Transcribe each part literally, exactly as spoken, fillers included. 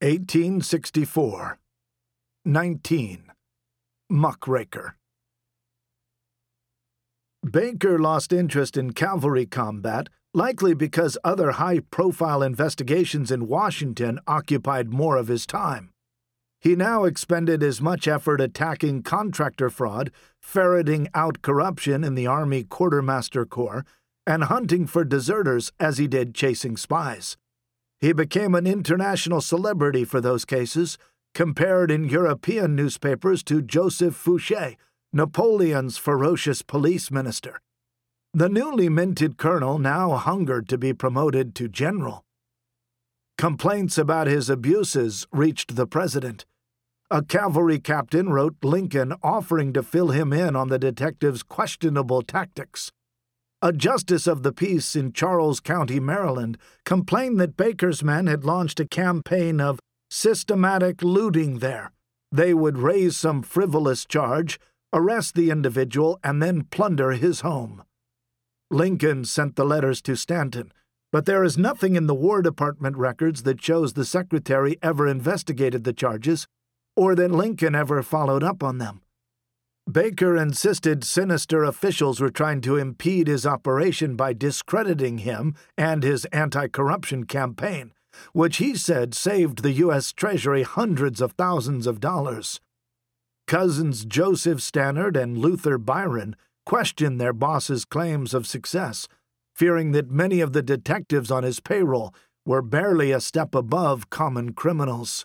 eighteen sixty-four. nineteen. Muckraker. Baker lost interest in cavalry combat, likely because other high-profile investigations in Washington occupied more of his time. He now expended as much effort attacking contractor fraud, ferreting out corruption in the Army Quartermaster Corps, and hunting for deserters as he did chasing spies. He became an international celebrity for those cases, compared in European newspapers to Joseph Fouché, Napoleon's ferocious police minister. The newly minted colonel now hungered to be promoted to general. Complaints about his abuses reached the president. A cavalry captain wrote Lincoln offering to fill him in on the detective's questionable tactics. A justice of the peace in Charles County, Maryland, complained that Baker's men had launched a campaign of systematic looting there. They would raise some frivolous charge, arrest the individual, and then plunder his home. Lincoln sent the letters to Stanton, but there is nothing in the War Department records that shows the secretary ever investigated the charges or that Lincoln ever followed up on them. Baker insisted sinister officials were trying to impede his operation by discrediting him and his anti-corruption campaign, which he said saved the U S Treasury hundreds of thousands of dollars. Cousins Joseph Stannard and Luther Byron questioned their boss's claims of success, fearing that many of the detectives on his payroll were barely a step above common criminals.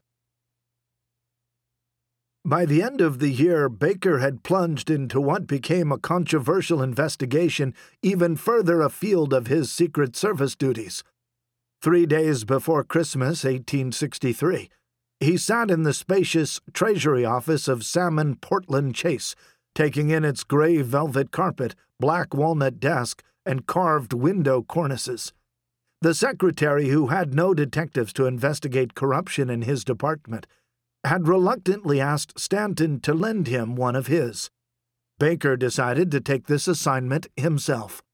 By the end of the year, Baker had plunged into what became a controversial investigation even further afield of his Secret Service duties. Three days before Christmas, eighteen sixty-three, he sat in the spacious Treasury office of Salmon Portland Chase, taking in its gray velvet carpet, black walnut desk, and carved window cornices. The secretary, who had no detectives to investigate corruption in his department, had reluctantly asked Stanton to lend him one of his. Baker decided to take this assignment himself.